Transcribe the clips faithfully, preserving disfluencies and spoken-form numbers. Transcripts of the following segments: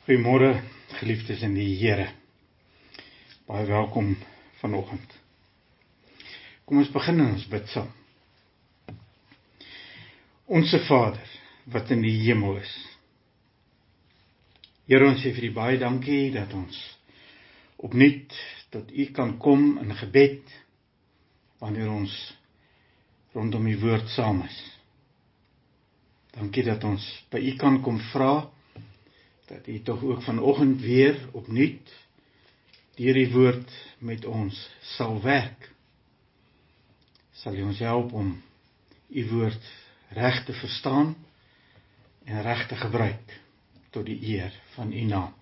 Goeiemôre, geliefdes in die Here. Baie welkom vanoggend. Kom ons begin en ons bid saam. Onse Vader, wat in die hemel is. Here, ons sê vir U baie dankie dat ons opnuut tot U kan kom in gebed, wanneer ons rondom U woord saam is. Dankie dat ons by U kan kom vra, dat U tog ook vanoggend weer opnuut deur die woord met ons sal werk. Sal U ons help om U woord reg te verstaan en reg te gebruik tot die eer van U naam.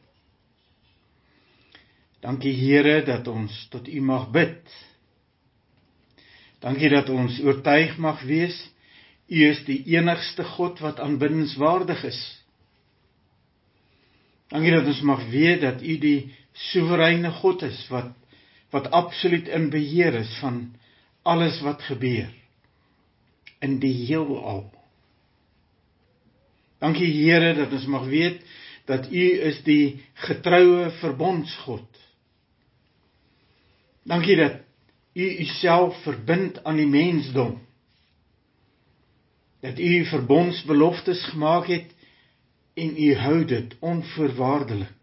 Dankie Here dat ons tot U mag bid. Dankie dat ons oortuig mag wees, U is die enigste God wat aanbiddenswaardig is. Dankie dat ons mag weet dat U die soewereine God is, wat, wat absoluut in beheer is van alles wat gebeur in die heelal. Dankie Here dat ons mag weet dat U is die getroue verbondsgod. Dankie dat U Uself verbind aan die mensdom. Dat U verbondsbeloftes gemaak het en U hou dit onvoorwaardelik.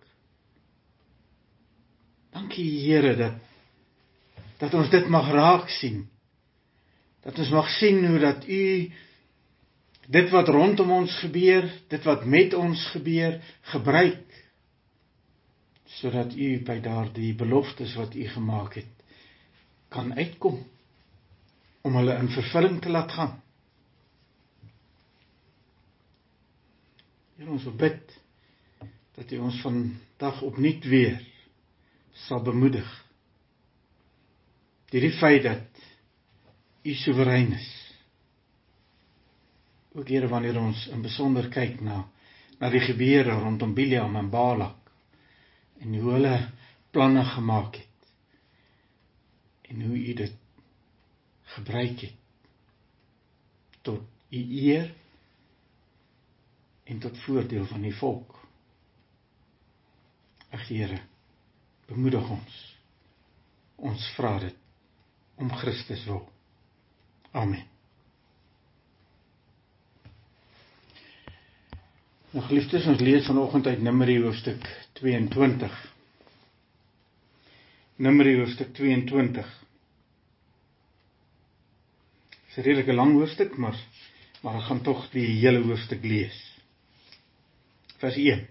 Dankie Here dat, dat ons dit mag raak sien. Dat ons mag sien hoe dat U dit wat rondom ons gebeur, dit wat met ons gebeur, gebruik. Sodat U by daardie beloftes wat U gemaak het, kan uitkom. Om hulle in vervulling te laat gaan. Here, ons wil bid dat U ons vandag opnuut weer sal bemoedig. Deur die feit dat U soewerein is. Ook Here, wanneer ons in besonder kyk na, na die gebeure rondom Biliam en Balak en hoe hulle planne gemaak het en hoe U dit gebruik het tot U eer en tot voordeel van die volk. Ag Here, bemoedig ons. Ons vra dit om Christus wil. Amen. Nou geliefdes, ons lees vanoggend uit Numeri hoofstuk tweeëntwintig. Numeri hoofstuk tweeëntwintig. Dit is 'n redelike lang hoofstuk, maar, maar ek gaan tog die hele hoofstuk lees. Vers een.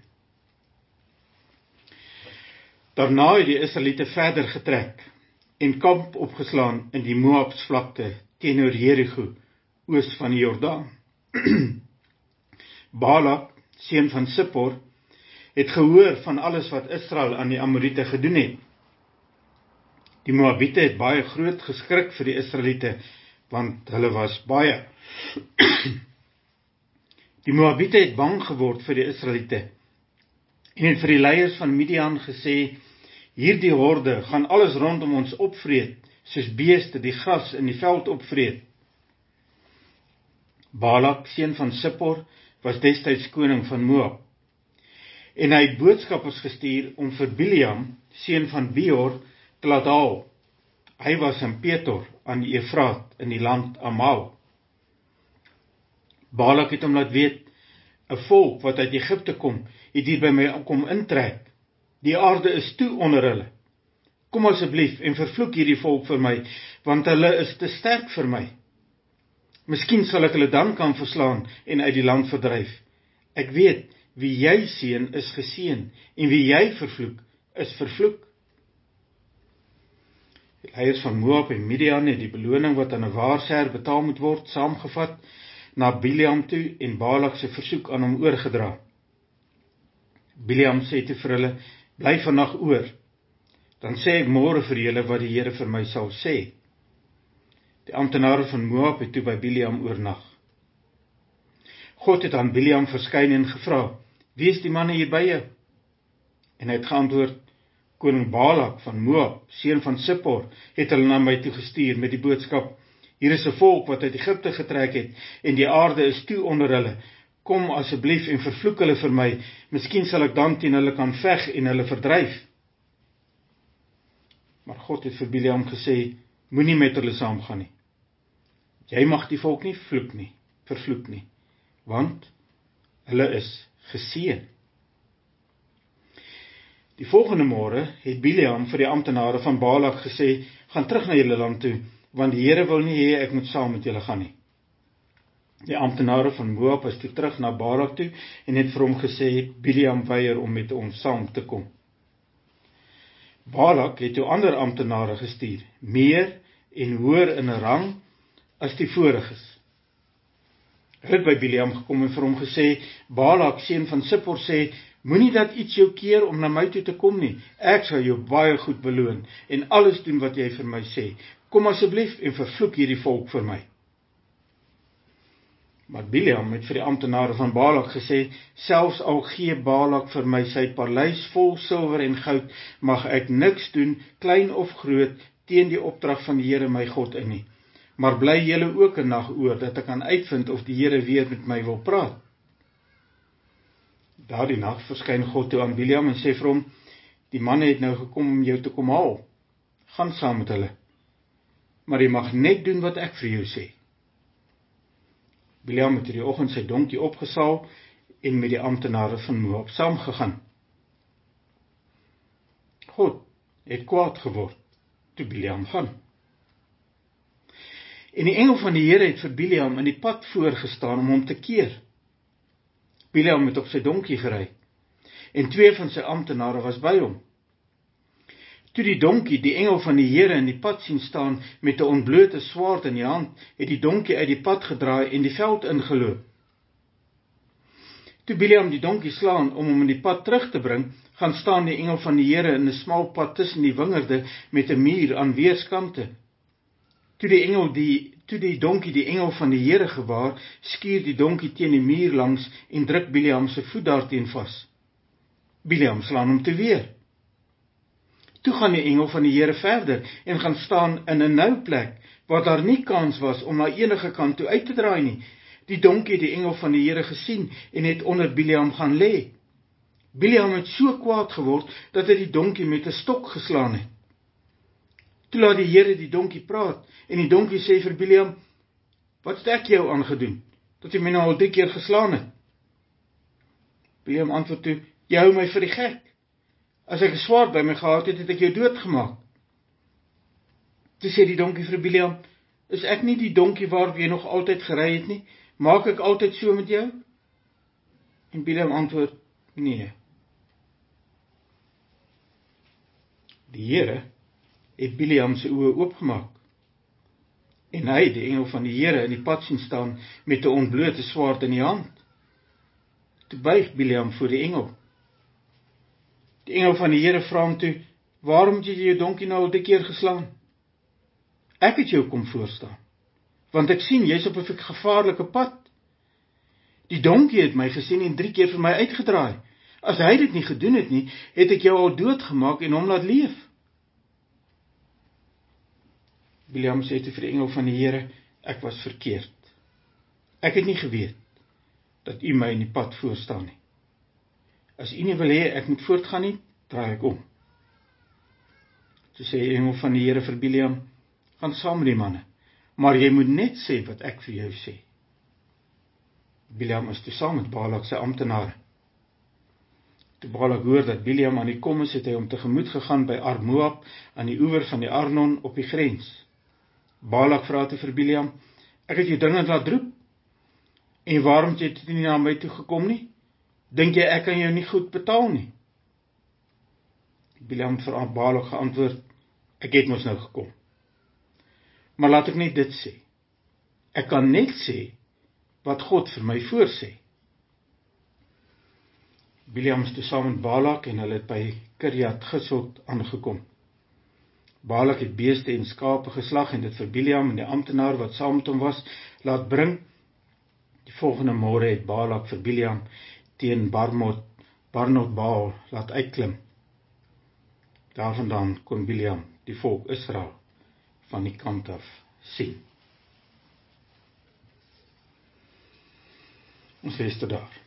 Daarna het die Israeliete verder getrek en kamp opgeslaan in die Moabsvlakte teenoor Jerigo, oos van die Jordaan. Balak, seun van Sippor, het gehoor van alles wat Israel aan die Amoriete gedoen het. Die Moabiete het baie groot geskrik vir die Israeliete, want hulle was baie. Die Moabiete het bang geword vir die Israeliete en het vir die leiers van Midian gesê, hierdie horde gaan alles rondom ons opvreet, soos beeste die gras in die veld opvreet. Balak, seun van Sippor, was destyds koning van Moab. En hy het boodskappers gestuur om vir Biliam, seun van Beor, te laat haal. Hy was in Petor aan die Efraat in die land Amal. Balak het hom laat weet, 'n volk wat uit Egipte kom, het hier by my kom intrek. Die aarde is toe onder hulle. Kom asseblief en vervloek hierdie volk vir my, want hulle is te sterk vir my. Miskien sal ek hulle dan kan verslaan en uit die land verdryf. Ek weet, wie jy seën is geseën, en wie jy vervloek is vervloek. Die leiers van Moab en Midian het die beloning wat aan 'n waarsêer betaal moet word, saamgevat na Biliam toe en Balak se versoek aan hom oorgedra. Biliam sê toe vir hulle, bly vannag oor, dan sê ek môre vir julle wat die Here vir my sal sê. Die amptenare van Moab het toe by Biliam oornag. God het aan Biliam verskyn en gevra, wie is die manne hier by jou? En hy het geantwoord, koning Balak van Moab, seun van Sippor, het hulle na my toe gestuur met die boodskap, hier is 'n volk wat uit Egipte getrek het, en die aarde is toe onder hulle. kom asseblief en vervloek hulle vir my, miskien sal ek dan teen hulle kan veg en hulle verdryf. Maar God het vir Bileam gesê, moenie met hulle saamgaan nie. Jy mag die volk nie vloek nie, vervloek nie, want hulle is geseën. Die volgende môre het Bileam vir die amptenare van Balak gesê, gaan terug na julle land toe, want die Here wil nie hê ek moet saam met julle gaan nie. Die amptenare van Moab is toe terug na Balak toe en het vir hom gesê, Bileam weier om met ons saam te kom. Balak het toe ander amptenare gestuur, meer en hoër in 'n rang as die voriges. Hulle het by Bileam gekom en vir hom gesê, Balak, seun van Sippor, sê, moenie dat iets jou keer om na my toe te kom nie. Ek sal jou baie goed beloon en alles doen wat jy vir my sê. Kom asseblief en vervloek hierdie volk vir my. Maar Bileam het vir die amptenare van Balak gesê, selfs al gee Balak vir my sy paleis vol silwer en goud, mag ek niks doen, klein of groot, teen die opdrag van die Here my God in nie. Maar bly julle ook 'n nag oor, dat ek kan uitvind of die Here weer met my wil praat. Daardie nag verskyn God toe aan Bileam en sê vir hom, die manne het nou gekom om jou te kom haal. Gaan saam met hulle. Maar jy mag net doen wat ek vir jou sê. Bileam het die oggend sy donkie opgesaal en met die amptenare van Moab saamgegaan. God het kwaad geword toe Bileam gaan. En die engel van die Here het vir Bileam in die pad voorgestaan om hom te keer. Bileam het op sy donkie gery en twee van sy amptenare was by hom. Toe die donkie die engel van die Here in die pad sien staan met 'n ontblote swaard in die hand, het die donkie uit die pad gedraai en die veld ingeloop. Toe Bileam die donkie slaan om hom in die pad terug te bring, gaan staan die engel van die Here in 'n smal pad tussen die wingerde met 'n muur aan weerskante. Toe die engel die toe die donkie die engel van die Here gewaar, skuur die donkie teen die muur langs en druk Bileam se voet daarteen vas. Bileam slaan hom te weer. Toe gaan die engel van die Here verder en gaan staan in 'n nou plek waar daar nie kans was om na enige kant toe uit te draai nie. Die donkie het die engel van die Here gesien en het onder Bileam gaan lê. Bileam het so kwaad geword dat hy die donkie met 'n stok geslaan het. Toe laat die Here die donkie praat en die donkie sê vir Bileam, wat het ek jou aangedoen, dat jy my nou al drie keer geslaan het? Bileam antwoord toe, jy hou my vir die gek. As ek 'n swaard by my gehad het, het ek jou doodgemaak. Toe sê die donkie vir Bileam, is ek nie die donkie waarop jy nog altyd gery het nie? Maak ek altyd so met jou? En Bileam antwoord, nee. Die Here het Bileam se oë oopgemaak. En hy het die engel van die Here in die pad sien staan met 'n ontblote swaard in die hand. Toe buig Bileam voor die engel. Die engel van die Here vra hom toe, waarom het jy jou donkie nou al drie keer geslaan? Ek het jou kom voorstaan, want ek sien jy's op 'n gevaarlike pad. Die donkie het my gesien en drie keer vir my uitgedraai. As hy dit nie gedoen het nie, het ek jou al doodgemaak en hom laat leef. Bileam sê toe vir die engel van die Here, ek was verkeerd. Ek het nie geweet dat u my in die pad voorstaan nie. As u nie wil hê ek moet voortgaan nie, draai ek om. Toe sê die engel van die Here vir Bileam, gaan saam met die manne, maar jy moet net sê wat ek vir jou sê. Bileam is toe saam met Balak sy amptenare. Toe Balak hoor dat Bileam aan die kom is, het hy hom tegemoet gegaan by Ar-Moab aan die oewer van die Arnon op die grens. Balak vra toe vir Bileam, ek het jou dringend laat roep, en waarom het jy nie na my toe gekom nie? Dink jy ek kan jou nie goed betaal nie? Bileam het vir Balak geantwoord, ek het mos nou gekom. Maar laat ek net dit sê, ek kan net sê wat God vir my voorsê. Bileam is toe saam met Balak en hulle het by Kirjat Gisot aangekom. Balak het beeste en skape geslag en dit vir Bileam en die amptenaar wat saam met hom was, laat bring. Die volgende môre het Balak vir Bileam teen Barmot, Barnot Baal laat uitklim. Daarvandaan kon Bileam die volk Israel van die kant af sien. Ons lees tot daar.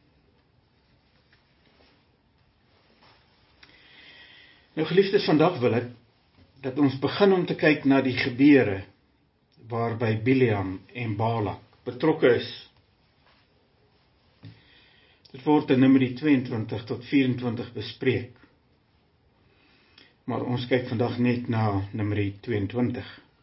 Nou geliefdes, vandag wil ek dat ons begin om te kyk na die gebeure waarby Bileam en Balak betrokke is. Dit word in Numeri tweeëntwintig tot vyf-en-twintig bespreek. Maar ons kyk vandag net na Numeri tweeëntwintig.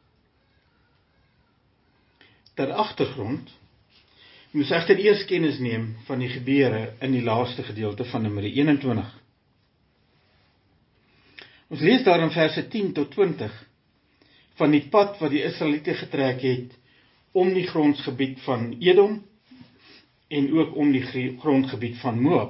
Ter agtergrond moes egter eers kennis neem van die gebeure in die laaste gedeelte van Numeri eenentwintig. Ons lees daar in verse tien tot twintig van die pad wat die Israeliete getrek het om die grondgebied van Edom en ook om die grondgebied van Moab.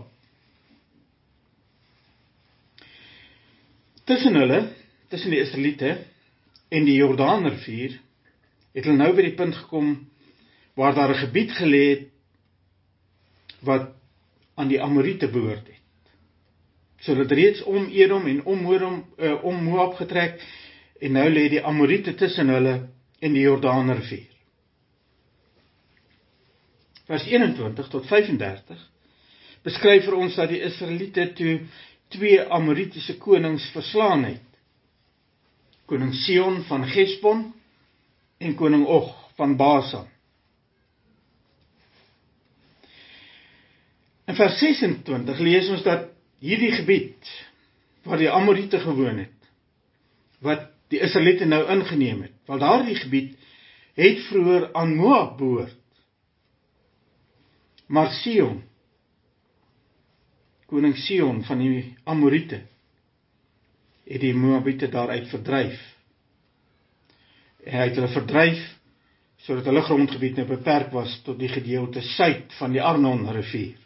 Tussen hulle, tussen die Israeliete en die Jordaanrivier, het hulle nou by die punt gekom waar daar 'n gebied gelê het wat aan die Amoriete behoort het. So hulle het reeds om Edom en om, Moab, uh, om Moab getrek, en nou lê die Amoriete tussen hulle en die Jordaanrivier. Vers eenentwintig tot vyf-en-dertig beskryf vir ons dat die Israeliete toe twee Amoritiese konings verslaan het. Koning Sihon van Hesbon en koning Og van Basan. In vers ses-en-twintig lees ons dat hierdie gebied waar die Amoriete gewoon het, wat die Israeliete nou ingeneem het, want daardie gebied het vroeër aan Moab behoort. Maar Sihon, koning Sihon van die Amoriete, het die Moabiete daaruit verdryf. En hy het hulle verdryf, sodat hulle grondgebied nou beperk was tot die gedeelte suid van die Arnon rivier.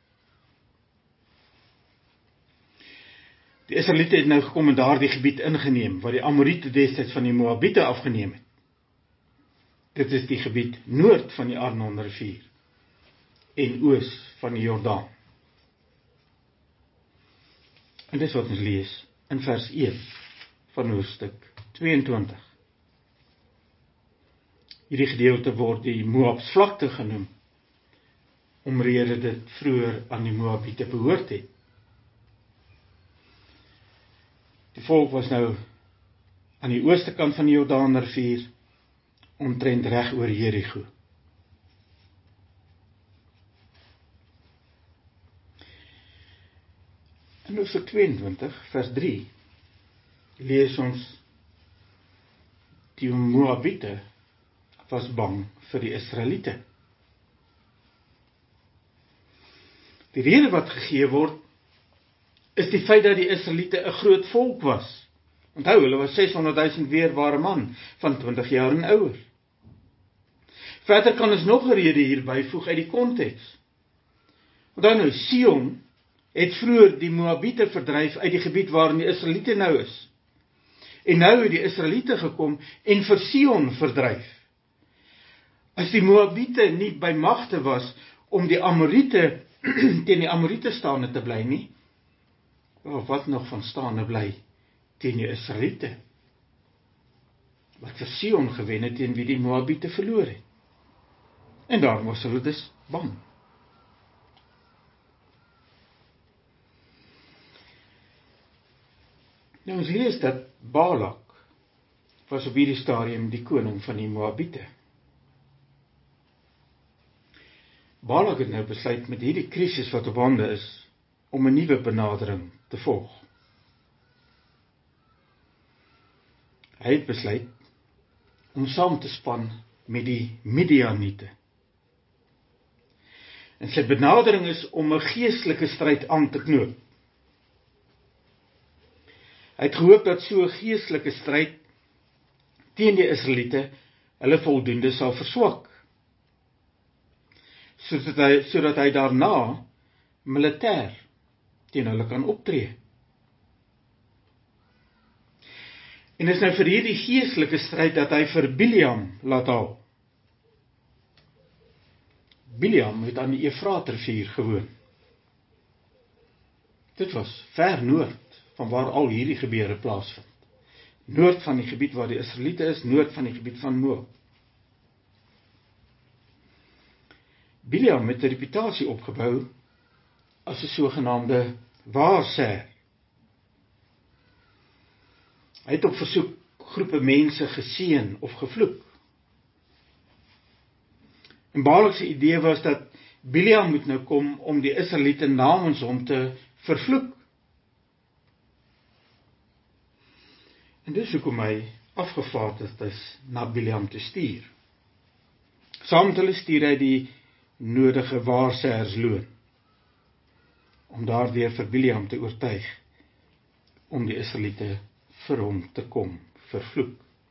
Die Israeliete het nou gekom en daardie gebied ingeneem, waar die Amoriete destyds van die Moabiete afgeneem het. Dit is die gebied noord van die Arnon rivier en oos van die Jordaan. En dis wat ons lees in vers een van hoofstuk tweeëntwintig. Hierdie gedeelte word die Moabs vlakte genoem, omrede dit vroeër aan die Moabiete behoort het. Die volk was nou aan die ooste kant van die Jordaanrivier, omtrent reg oor Jerigo. In hoofstuk tweeëntwintig, vers drie, lees ons, die Moabiete was bang vir die Israeliete. Die rede wat gegee word, is die feit dat die Israeliete 'n groot volk was. Onthou, hulle was seshonderdduisend weerbare man, van twintig jaar en ouer. Verder kan ons nog 'n rede hierby voeg uit die konteks. Onthou nou, Sihon het vroeër die Moabiete verdryf uit die gebied waarin die Israeliete nou is. En nou het die Israeliete gekom en vir Sihon verdryf. As die Moabiete nie by magte was om die Amoriete teen die Amoriete staande te bly nie, of wat nog van staande bly teen die Israeliete, wat vir Sihon gewen het teen wie die Moabiete verloor het. En daarom was hulle dus bang. Nou ons lees dat Balak was op hierdie stadium die koning van die Moabiete. Balak het nou besluit met hierdie krisis wat op hande is, om 'n nuwe benadering te volg. Hy het besluit om saam te span met die Midianiete. En sy benadering is om 'n geestelike stryd aan te knoop. Hy het gehoop dat so 'n geestelike stryd teen die Israeliete hulle voldoende sal verswak, sodat hy, sodat hy daarna militêr teen hulle kan optree. En is nou vir hierdie geestelike stryd dat hy vir Bileam laat haal. Bileam het aan die Efraatrivier gewoon. Dit was ver noord van waar al hierdie gebeure plaasvind. Noord van die gebied waar die Israeliete is, noord van die gebied van Moab. Bileam het 'n reputasie opgebou as 'n sogenaamde waarsêer. Hy het op versoek groepe mense geseën of gevloek. En Balak se idee was dat Bileam moet nou kom om die Israeliete namens hom te vervloek. En dis hoekom hy afgevaardigd is na Bileam te stuur. Saam met hulle stuur hy die nodige waarsêersloon, om daardeur vir Bileam te oortuig, om die Israeliete vir hom te kom vervloek.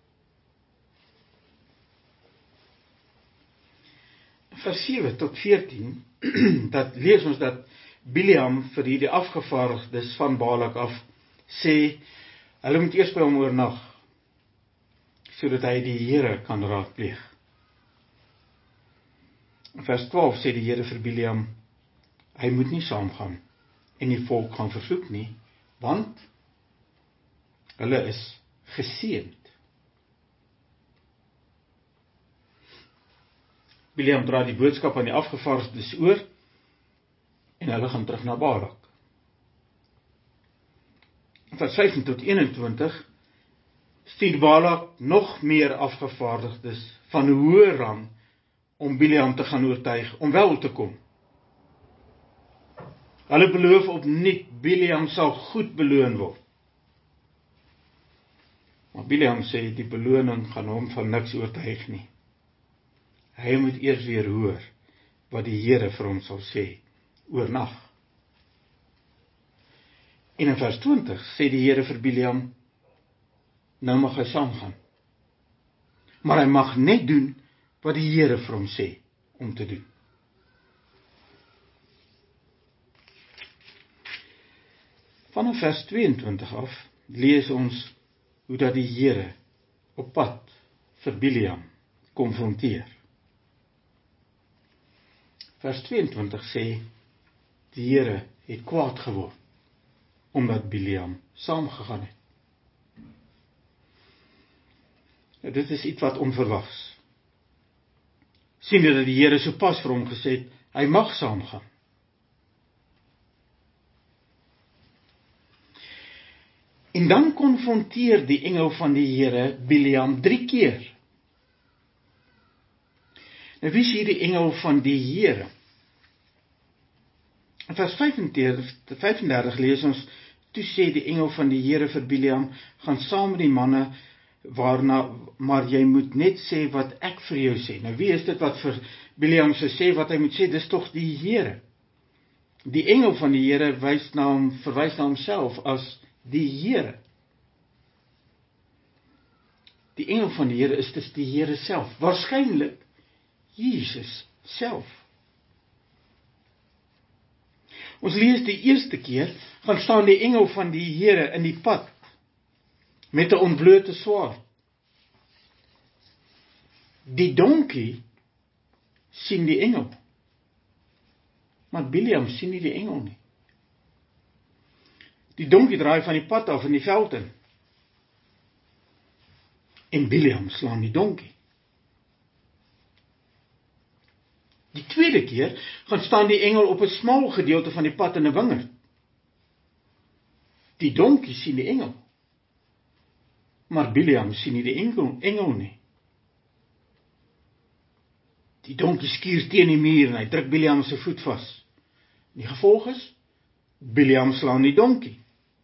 Vers sewe tot veertien, dat lees ons dat Bileam vir hierdie afgevaardigdes van Balak af sê, hulle moet eers by hom oornag, sodat hy die Here kan raadpleeg. Vers twaalf sê die Here vir Bileam, hy moet nie saamgaan en die volk gaan vervloek nie, want hulle is geseënd. Bileam dra die boodskap aan die afgevaardigdes oor en hulle gaan terug na Balak. Vers vyftien tot eenentwintig stuur Balak nog meer afgevaardigdes van hoë rang om Bileam te gaan oortuig om wel te kom. Hulle beloof opnuut, Bileam sal goed beloon word. Maar Bileam sê die beloning gaan hom van niks oortuig nie. Hy moet eers weer hoor wat die Here vir hom sal sê oornag. En in vers twintig sê die Here vir Bileam, nou mag hy saamgaan. Maar hy mag net doen wat die Here vir hom sê om te doen. Vanaf vers tweeëntwintig af lees ons hoe dat die Here op pad vir Bileam konfronteer. Vers tweeëntwintig sê, die Here het kwaad geword, omdat Bileam saamgegaan het. Nou, dit is iets wat onverwags. Sien jy dat die Here sopas vir hom gesê het, hy mag saamgaan. En dan konfronteer die engel van die Here Bileam drie keer. Nou wie is hier die engel van die Here? In vers vyfendertig lees ons, toe sê die engel van die Here vir Bileam, gaan saam met die manne, waarna, maar jy moet net sê wat ek vir jou sê. Nou wie is dit wat vir Bileam sê, sê wat hy moet sê, dis tog die Here. Die engel van die Here wys na hom, verwys na homself as die Here. Die engel van die Here is dus die Here self, waarskynlik Jesus self. Ons lees die eerste keer, gaan staan die engel van die Here in die pad, met 'n ontblote swaard. Die donkie sien die engel, maar Bileam sien nie die engel nie. Die donkie draai van die pad af in die veld in, en Bileam slaan die donkie. Die tweede keer gaan staan die engel op 'n smal gedeelte van die pad in 'n wingerd. Die donkie sien die engel, maar Bileam sien nie die engel, engel nie. Die donkie skuur teen die muur en hy druk Bileam se voet vas. Die gevolg is, Bileam slaan die donkie.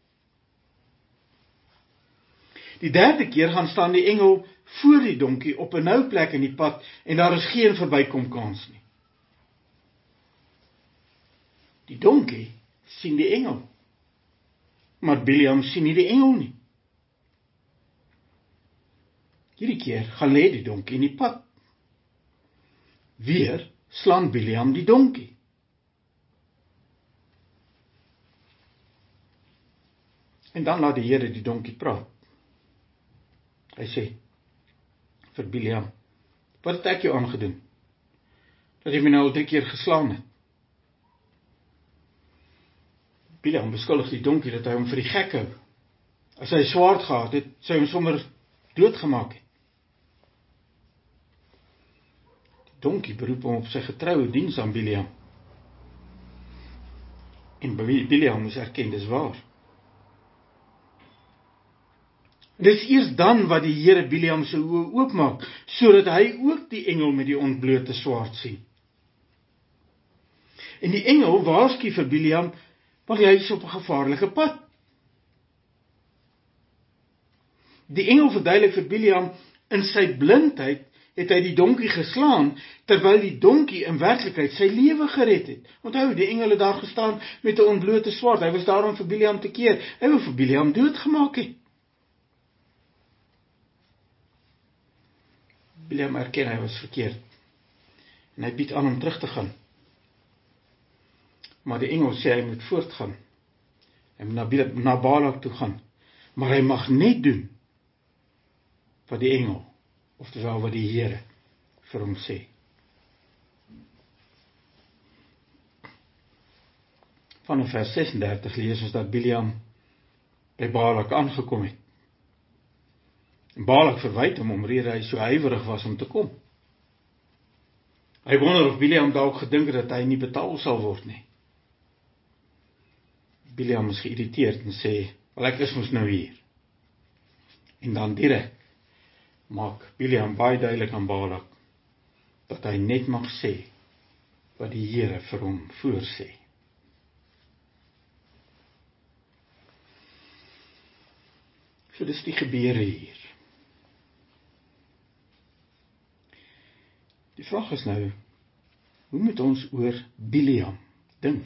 Die derde keer gaan staan die engel voor die donkie op 'n nou plek in die pad en daar is geen verbykomkans nie. Die donkie sien die engel, maar Bileam sien nie die engel nie. Hierdie keer gaan lê die donkie in die pad. Weer slaan Bileam die donkie. En dan laat die Here die donkie praat. Hy sê vir Bileam, wat het ek jou aangedoen? Dat jy my nou al drie keer geslaan het. Bileam beskuldig die donkie dat hy hom vir die gek hou. As hy swaard gehad het, sou hy hom sommer doodgemaak het. Die donkie beroep hom op sy getroue diens aan Biliam. En Biliam moes erken, dis waar. Dis eers dan wat die Here Biliam se oë oopmaak, sodat hy ook die engel met die ontblote swaard sien. En die engel waarsku vir Biliam, want hy is op 'n gevaarlike pad. Die engel verduidelik vir Biliam, in sy blindheid het hy die donkie geslaan, terwyl die donkie in werklikheid sy lewe gered het. Onthou, die engel het daar gestaan met 'n ontblote swaard, hy was daar om vir Biliam te keer, hy wou vir Biliam doodgemaak het. Biliam erken hy was verkeerd, en hy bied aan om terug te gaan. Maar die engel sê hy moet voortgaan, hy moet na, na Balak toe gaan, maar hy mag net doen wat die engel, oftewel wat die Here vir hom sê. Vanaf vers ses en dertig lees ons dat Biliam by Balak aangekom het. En Balak verwyd hom omrede hy so huiwerig was om te kom. Hy wonder of Biliam dalk gedink het dat hy nie betaal sal word nie. Biliam is geïrriteerd en sê, wel ek is mos nou hier. En dan direk maak Biliam baie duidelik aan Balak, dat hy net mag sê, wat die Here vir hom voorsê. So dis die gebeure hier. Die vraag is nou, hoe moet ons oor Biliam dink?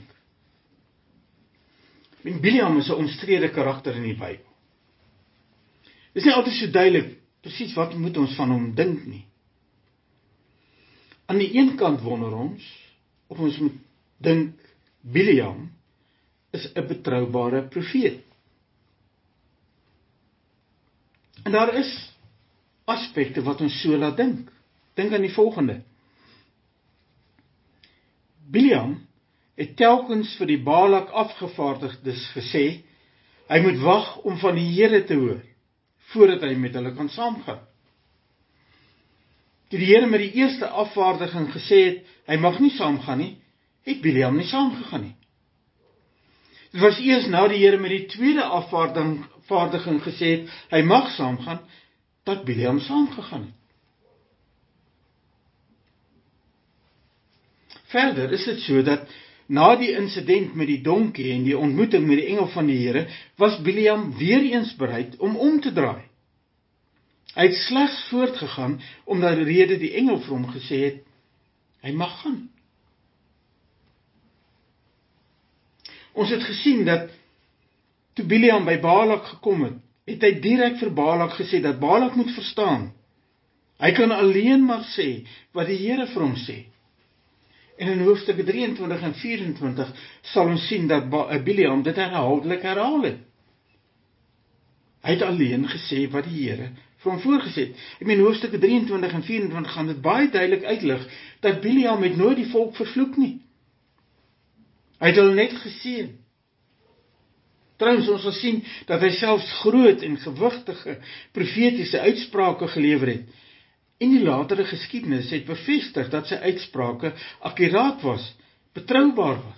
En Biliam is 'n omstrede karakter in die Bybel. Dit is nie altyd so duidelik, presies wat moet ons van hom dink nie. Aan die een kant wonder ons, of ons moet dink, Biliam is 'n betroubare profeet. En daar is aspekte wat ons so laat dink. Dink aan die volgende. Biliam het telkens vir die Balak afgevaardigdes gesê, hy moet wag om van die Here te hoor, voordat hy met hulle kan saamgaan. Toe die Here met die eerste afvaardiging gesê het, hy mag nie saamgaan nie, het Biliam nie saamgegaan nie. Dit was eers na die Here met die tweede afvaardiging gesê het, hy mag saamgaan, dat Biliam saamgegaan het. Verder is dit so dat na die insident met die donkie en die ontmoeting met die engel van die Here, was Biliam weer eens bereid om om te draai. Hy het slegs voortgegaan, omdat rede die engel vir hom gesê het, hy mag gaan. Ons het gesien dat, toe Biliam by Balak gekom het, het hy direk vir Balak gesê, dat Balak moet verstaan, hy kan alleen maar sê, wat die Here vir hom sê. En in hoofstukke drieëntwintig en vyerentwintig sal ons sien dat Biliam dit herhaaldelik herhaal het. Hy het alleen gesê wat die Here vir hom voorgesê het. Ek meen hoofstukke drieëntwintig en vyerentwintig gaan dit baie duidelik uitlig, dat Biliam het nooit die volk vervloek nie. Hy het hulle net geseën. Trouwens, ons sal sien dat hy selfs groot en gewigtige profetiese uitsprake gelewer het. En die latere geskiedenis het bevestig dat sy uitsprake akkuraat was, betroubaar was.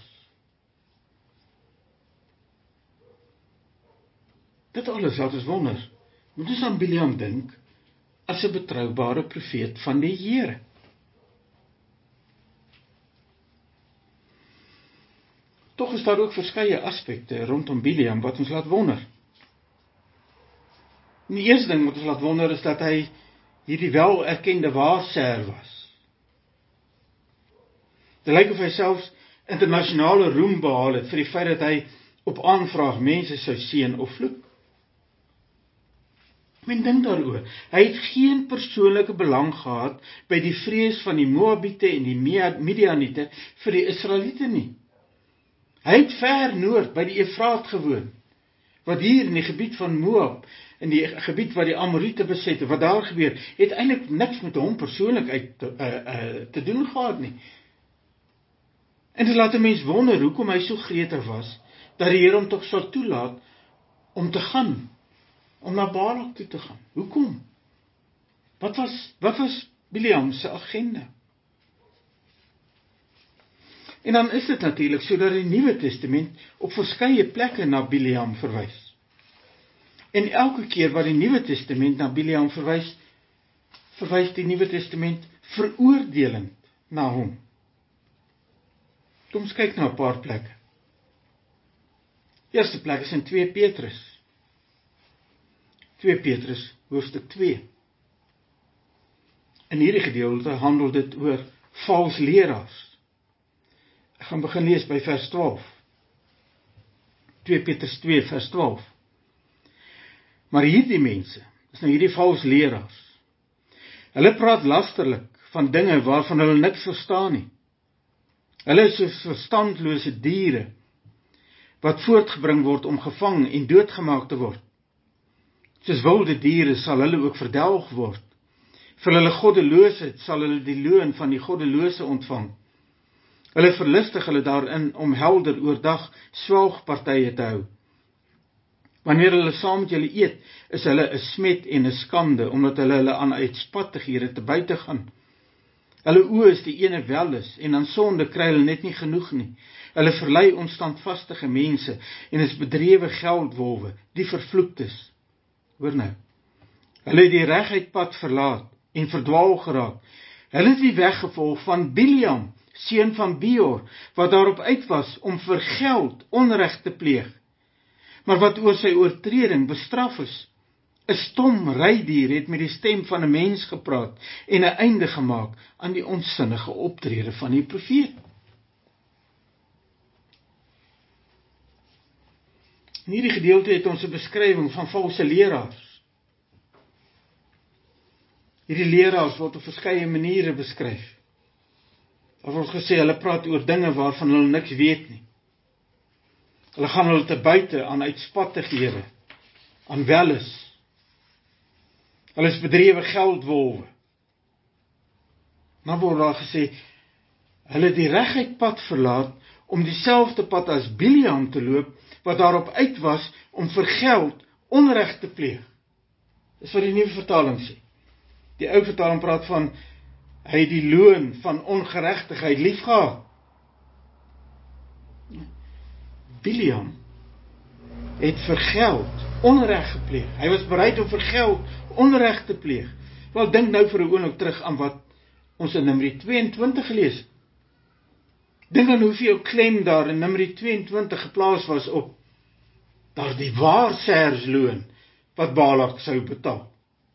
Dit alles laat ons wonder, moet ons aan Biliam dink as 'n betroubare profeet van die Here. Tog is daar ook verskeie aspekte rondom Biliam wat ons laat wonder. En die eerste ding wat ons laat wonder is dat hy hierdie wel erkende waarsêer was. Dit lyk of hy selfs internasionale roem behaal het vir die feit dat hy op aanvraag mense sou seën of vloek. Men dink daaroor, hy het geen persoonlike belang gehad by die vrees van die Moabiete en die Midianiete vir die Israeliete nie. Hy het ver noord by die Efraat gewoon, wat hier in die gebied van Moab, in die gebied waar die Amoriete beset het, wat daar gebeur, het eintlik niks met hom persoonlik uit te, uh, uh, te doen gehad nie. En dit laat 'n mens wonder hoekom hy so gretig was, dat die Here hom tog sou toelaat om te gaan, om na Balak toe te gaan. Hoekom? Wat was, wat was Biliam se agenda? En dan is dit natuurlik sodat die Nuwe Testament op verskeie plekke na Bileam verwys. En elke keer wat die Nuwe Testament na Bileam verwys, verwys die Nuwe Testament veroordelend na hom. Kom ons kyk na 'n paar plekke. Eerste plek is in twee Petrus. twee Petrus hoofstuk twee. In hierdie gedeelte handel dit oor vals leraars. Ek gaan begin lees by vers twaalf. twee Petrus twee vers twaalf. Maar hierdie mense, is nou hierdie vals leraars, hulle praat lasterlik van dinge waarvan hulle niks verstaan nie. Hulle is soos verstandlose diere, wat voortgebring word om gevang en doodgemaak te word. Soos wilde diere sal hulle ook verdelg word. Vir hulle goddeloosheid sal hulle die loon van die goddelose ontvang. Hulle verlustig hulle daarin om helder oordag swelgpartye te hou. Wanneer hulle saam met julle eet, is hulle 'n smet en 'n skande, omdat hulle hulle aan uitspattighede te buite gaan. Hulle oë is die ene welis, en aan sonde kry hulle net nie genoeg nie. Hulle verlei onstandvastige mense, en is bedrewe geldwolwe, die vervloektes. Hoor nou, hulle het die reguit pad verlaat, en verdwaal geraak. Hulle het die weg gevolg van Bileam, seun van Beor, wat daarop uit was om vir geld onreg te pleeg, maar wat oor sy oortreding bestraf is. 'n Stom rydier het met die stem van 'n mens gepraat en 'n einde gemaak aan die onsinnige optrede van die profeet. In hierdie gedeelte het ons 'n beskrywing van valse leraars. Hierdie leraars word op verskeie maniere beskryf. Daar word gesê, hulle praat oor dinge waarvan hulle niks weet nie. Hulle gaan hulle te buite aan uitspattighede, aan welis. Hulle is bedrewe geldwolwe. Dan word daar gesê, hulle het die reguit pad verlaat om dieselfde pad as Bileam te loop, wat daarop uit was om vir geld onreg te pleeg. Dis wat die nuwe vertaling sê. Die ou vertaling praat van, hy het die loon van ongeregtigheid liefgehad. Bileam het vir geld onreg gepleeg. Hy was bereid om vir geld onreg te pleeg. Wel, dink nou vir 'n oomblik terug aan wat ons in Numeri twee en twintig gelees. Dink aan hoeveel klem daar in Numeri twee en twintig geplaas was op daardie waarsêersloon wat Balak sou betaal.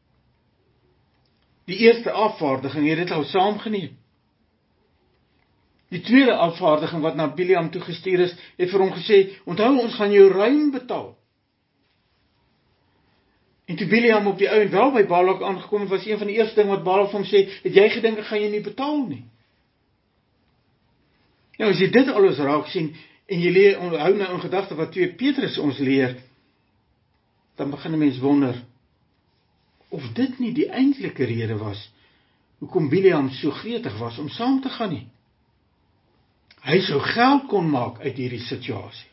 Die eerste afvaardiging het dit al saamgeneem. Die tweede afvaardiging wat na Bileam toegestuur is, het vir hom gesê, onthou, ons gaan jou ruim betaal. En toe Bileam op die ou en wel by Balak aangekom het, was een van die eerste ding wat Balak vir hom sê, het jy gedink ek gaan jy nie betaal nie? Nou, as jy dit alles raak sien, en jy leer, hou nou in gedagte wat twee Petrus ons leer, dan begin 'n mens wonder, of dit nie die eintlike rede was, hoekom Bileam so gretig was om saam te gaan nie. Hy sou geld kon maak uit hierdie situasie.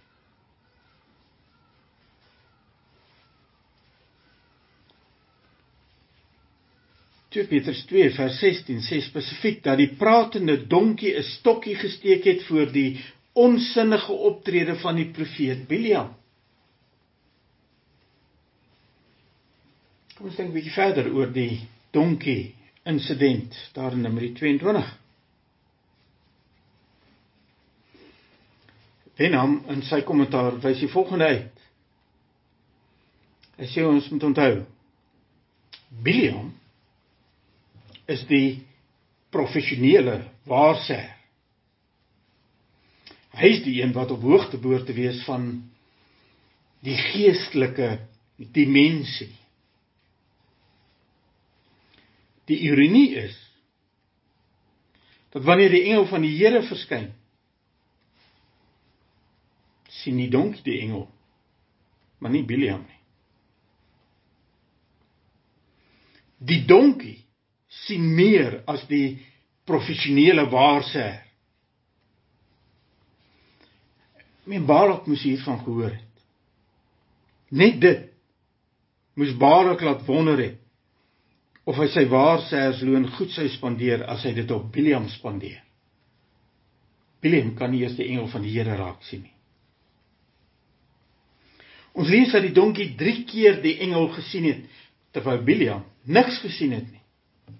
twee Petrus twee vers sestien sê spesifiek dat die pratende donkie 'n stokkie gesteek het voor die onsinnige optrede van die profeet Bileam. Kom ons dink 'n bietjie verder oor die donkie insident daar in Numeri tweeëntwintig. Benham in sy kommentaar wys die volgende uit. Hy sê ons moet onthou, Bileam is die professionele waarsêer. Hy is die een wat op hoogte behoort te wees van die geestelike dimensie. Die ironie is, dat wanneer die engel van die Here verskyn, sien die donkie die engel, maar nie Bileam nie. Die donkie sien meer as die professionele waarsêer. Men Balak moes hiervan gehoor het. Net dit moes Balak laat wonder het, of hy sy waarsêersloon goed sou spandeer as hy dit op Bileam spandeer. Bileam kan nie eers die engel van die Here raak sien nie. Ons lees dat die donkie drie keer die engel gesien het, terwyl Bileam niks gesien het nie.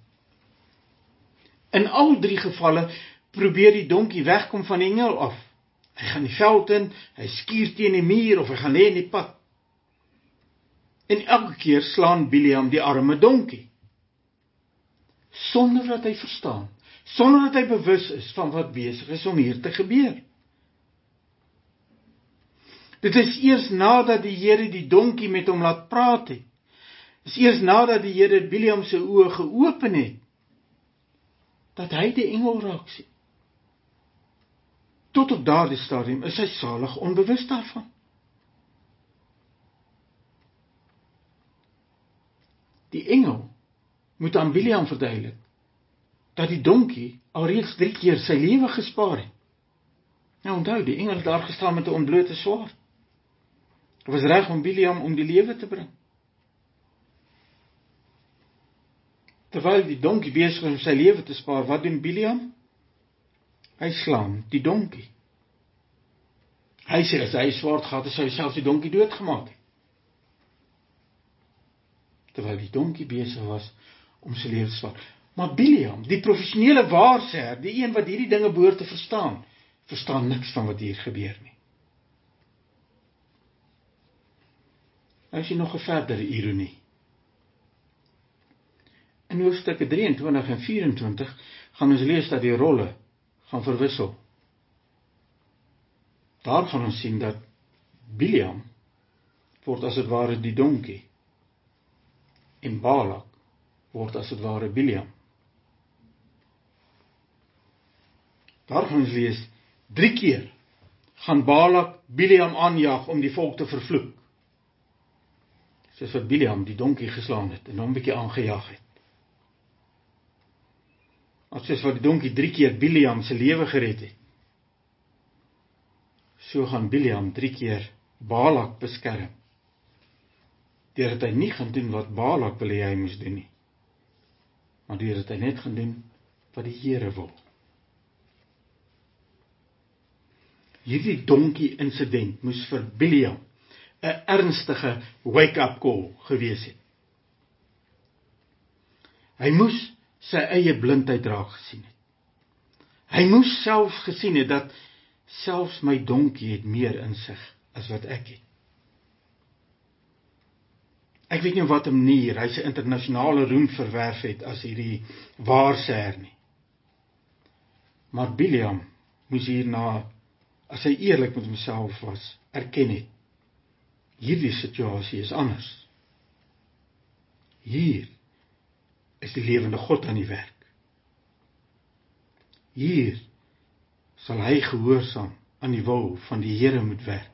In al drie gevalle probeer die donkie wegkom van die engel af. Hy gaan die veld in, hy skuur teen die muur of hy gaan lê in die pad. En elke keer slaan Bileam die arme donkie. Sonder dat hy verstaan, sonder dat hy bewus is van wat besig is om hier te gebeur. Dit is eers nadat die Here die donkie met hom laat praat het. Dit is eers nadat die Here Bileam se oë geopen het, dat hy die engel raak sien. Tot op daardie stadium is hy salig onbewus daarvan. Die engel moet aan Bileam verduidelik dat die donkie alreeds drie keer sy lewe gespaar het. Nou onthou, die engel het daar gestaan met 'n ontblote swaard. Hy was reg om Bileam om die lewe te bring. Terwyl die donkie besig is om sy lewe te spaar, wat doen Bileam? Hy slaan die donkie. Hy sê as hy 'n swaard gehad het, sou hy self die donkie doodgemaak het. Terwyl die donkie besig was om sy lewe te spaar. Maar Bileam, die professionele waarsêer, die een wat hierdie dinge behoort te verstaan, verstaan niks van wat hier gebeur nie. Nou is hier nog 'n verdere ironie. In hoofstukke drieëntwintig en vyf-en-twintig gaan ons lees dat die rolle gaan verwissel. Daar gaan ons sien dat Bileam word as dit ware die donkie en Balak word as dit ware Bileam. Daar gaan ons lees, drie keer gaan Balak Bileam aanjaag om die volk te vervloek. Soos wat Bileam die donkie geslaan het en hom 'n bietjie aangejaag het. As soos wat die donkie drie keer Bileam se lewe gered het, so gaan Bileam drie keer Balak beskerm, deurdat hy nie gaan doen wat Balak wil hê hy moes doen nie, maar deurdat hy net gaan doen wat die Here wil. Hierdie donkie insident moes vir Bileam 'n ernstige wake-up call gewees het. Hy moes sy eie blindheid raak gesien het. Hy moes self gesien het dat selfs my donkie het meer insig as wat ek het. Ek weet nie op watter manier hy sy internasionale roem verwerf het as hierdie waarsêer nie. Maar Bileam moes hierna, as hy eerlik met homself was, erken het. Hierdie situasie is anders. Hier is die lewende God aan die werk. Hier sal hy gehoorsaam aan die wil van die Here moet werk.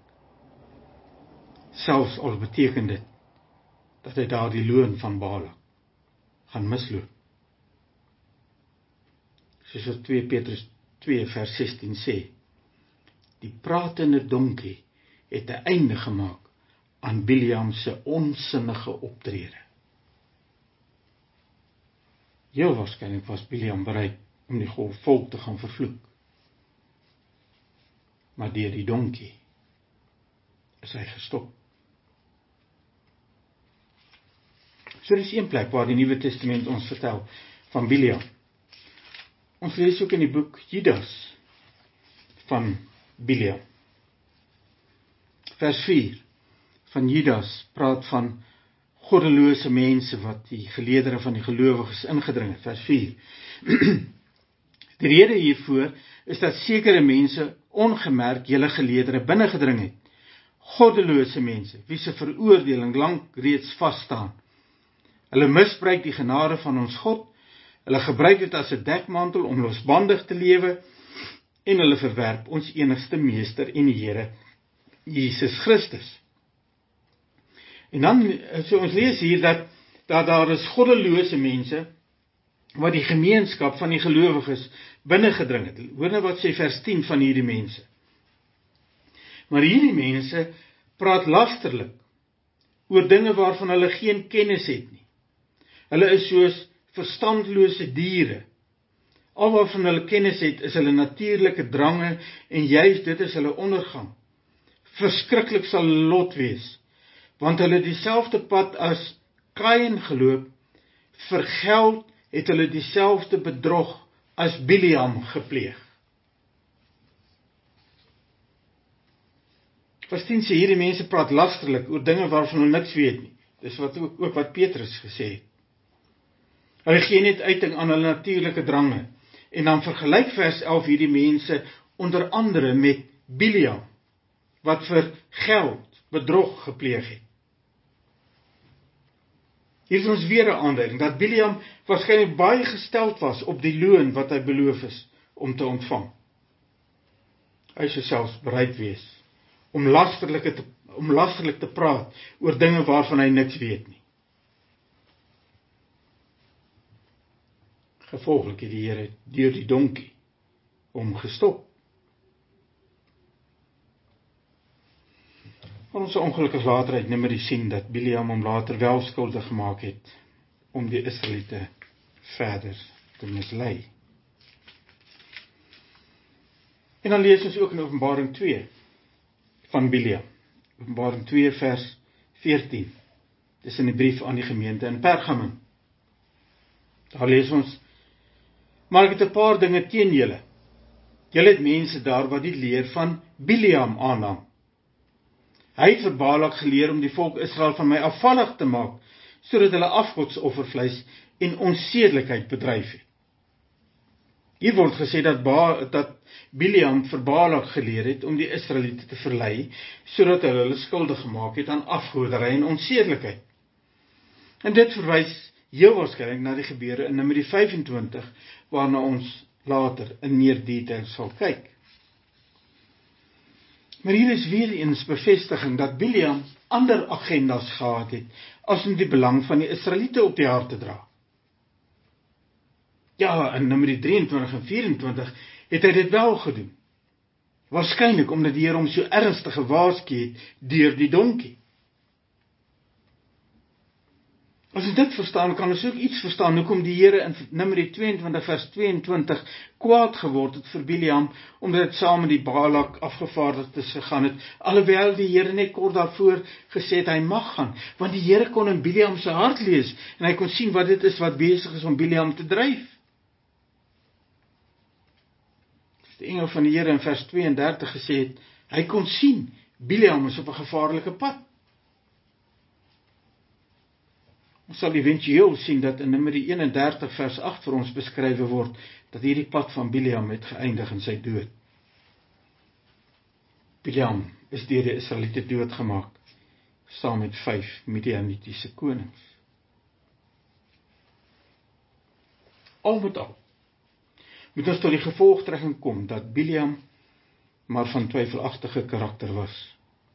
Selfs al beteken dit dat hy daar die loon van Balak gaan misloop. Soos wat twee Petrus twee vers sestien sê, die pratende donkie het 'n einde gemaak aan Bileam se onsinnige optrede. Heel waarskynlik was Bileam bereid om die volk te gaan vervloek. Maar deur die donkie is hy gestop. So dis een plek waar die Nuwe Testament ons vertel van Bileam. Ons lees ook in die boek Judas van Bileam. Vers vier van Judas praat van goddelose mense wat die geleedere van die gelowiges ingedring het. Vers vier. Die rede hiervoor is dat sekere mense ongemerk julle geleedere binnengedring het. Goddelose mense, wie se veroordeling lank reeds vasstaan. Hulle misbruik die genade van ons God, hulle gebruik dit as 'n dekmantel om losbandig te lewe, en hulle verwerp ons enigste meester en die Here, Jesus Christus. En dan, so ons lees hier, dat, dat daar is goddelose mense, wat die gemeenskap van die gelowiges binnengedring het. Hoor nou wat sê vers tien van hierdie mense. Maar hierdie mense praat lasterlik oor dinge waarvan hulle geen kennis het nie. Hulle is soos verstandlose diere. Al waarvan hulle kennis het, is hulle natuurlike drange, en juist dit is hulle ondergang. Verskriklik sal hulle lot wees, want hulle dieselfde pad as Kain geloop, vir geld het hulle dieselfde bedrog as Biliam gepleeg. Vers tien sê, hierdie mense praat lasterlik oor dinge waarvan hulle niks weet nie. Dis wat ook, ook wat Petrus gesê het. Hulle gee net uiting aan hulle natuurlike drange. En dan vergelyk vers elf hierdie mense onder andere met Biliam, wat vir geld bedrog gepleeg het. Hier is ons weer 'n aanduiding dat Biliam waarskynlik baie gesteld was op die loon wat hy beloof is om te ontvang. Hy sou selfs bereid wees om lasterlik te, om lasterlik te praat oor dinge waarvan hy niks weet nie. Gevolglik het die Here deur die donkie hom gestop. Maar ons ongelukkig later uit Numeri sien dat Biliam hom later wel skuldig gemaak het om die Israeliete verder te mislei. En dan lees ons ook in Openbaring twee van Biliam. Openbaring twee vers veertien. Dis in die brief aan die gemeente in Pergamum. Daar lees ons: maar ek het 'n paar dinge teen julle. Julle het mense daar wat die leer van Biliam aanhang. Hy het vir Balak geleer om die volk Israel van my afvallig te maak, sodat hulle afgodsoffervleis en onsedelikheid bedryf het. Hier word gesê dat, ba, dat Biliam vir Balak geleer het om die Israeliete te verlei, sodat hulle hulle skuldig gemaak het aan afgoderry en onsedelikheid. En dit verwys heel waarskynlik na die gebeure in Numeri vyfentwintig, waarna ons later in meer detail sal kyk. Maar hier is weer eens bevestiging dat Biliam ander agendas gehad het, as om die belang van die Israeliete op die hart te dra. Ja, in Numeri drieëntwintig en vyfentwintig het hy dit wel gedoen. Waarskynlik omdat die Here hom so ernstig gewaarsku het deur die donkie. As ons dit verstaan, kan ons ook iets verstaan hoekom die Here in Numeri tweeëntwintig vers tweeëntwintig kwaad geword het vir Biliam, omdat dit saam met die Balak afgevaardigdes gegaan het, alhoewel die Here net kort daarvoor gesê het hy mag gaan, want die Here kon in Biliam se hart lees, en hy kon sien wat dit is wat besig is om Biliam te dryf. Die engel van die Here in vers tweeëndertig gesê het, hy kon sien, Biliam is op 'n gevaarlike pad. Ons sal eventueel sien dat in Numeri eenendertig vers agt vir ons beskrywe word, dat hierdie pad van Biliam het geëindig in sy dood. Biliam is deur die Israeliete doodgemaak, saam met vyf Midianitiese konings. Al met al, moet ons tot die gevolgtrekking kom, dat Biliam maar van twyfelagtige karakter was.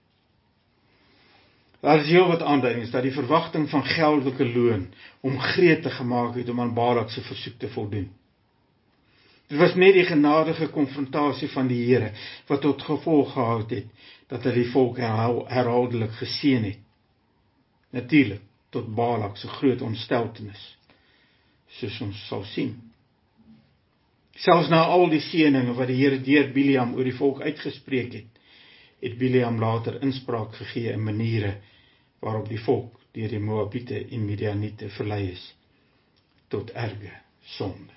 Daar is heel wat aanduidings dat die verwagting van geldelike loon om gretig gemaak het om aan Balak se versoek te voldoen. Dit was net die genadige konfrontasie van die Here wat tot gevolg gehad het dat hy die volk herhaaldelik geseën het. Natuurlik tot Balak se groot ontsteltenis, soos ons sal sien. Selfs na al die seëninge wat die Here deur Biliam oor die volk uitgespreek het, het Biliam later inspraak gegee in maniere waarop die volk deur die Moabiete en Midianiete verlei is tot erge sonde.